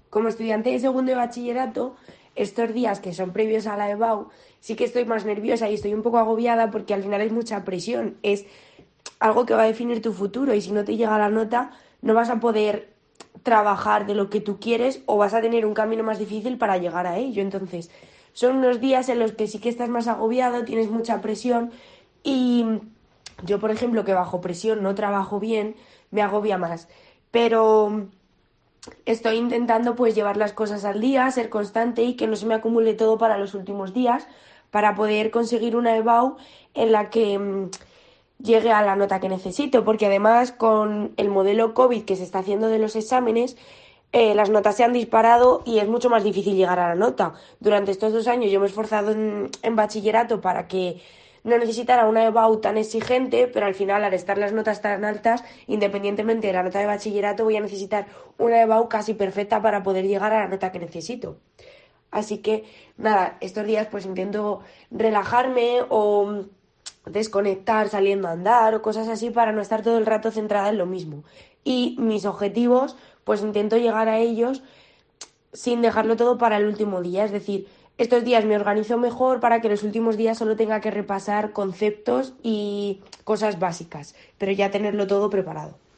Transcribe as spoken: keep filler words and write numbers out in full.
como estudiante de segundo de bachillerato, estos días que son previos a la EBAU, sí que estoy más nerviosa y estoy un poco agobiada porque al final es mucha presión. Es algo que va a definir tu futuro y si no te llega la nota, no vas a poder trabajar de lo que tú quieres o vas a tener un camino más difícil para llegar a ello. Entonces, son unos días en los que sí que estás más agobiado, tienes mucha presión y yo, por ejemplo, que bajo presión no trabajo bien, me agobia más. Pero estoy intentando pues llevar las cosas al día, ser constante y que no se me acumule todo para los últimos días para poder conseguir una EBAU en la que mmm, llegue a la nota que necesito, porque además con el modelo COVID que se está haciendo de los exámenes, eh, las notas se han disparado y es mucho más difícil llegar a la nota. Durante estos dos años yo me he esforzado en, en bachillerato para que no necesitara una EBAU tan exigente, pero al final, al estar las notas tan altas, independientemente de la nota de bachillerato, voy a necesitar una EBAU casi perfecta para poder llegar a la nota que necesito. Así que, nada, estos días pues intento relajarme o desconectar saliendo a andar o cosas así para no estar todo el rato centrada en lo mismo. Y mis objetivos, pues intento llegar a ellos sin dejarlo todo para el último día. Es decir, estos días me organizo mejor para que los últimos días solo tenga que repasar conceptos y cosas básicas, pero ya tenerlo todo preparado.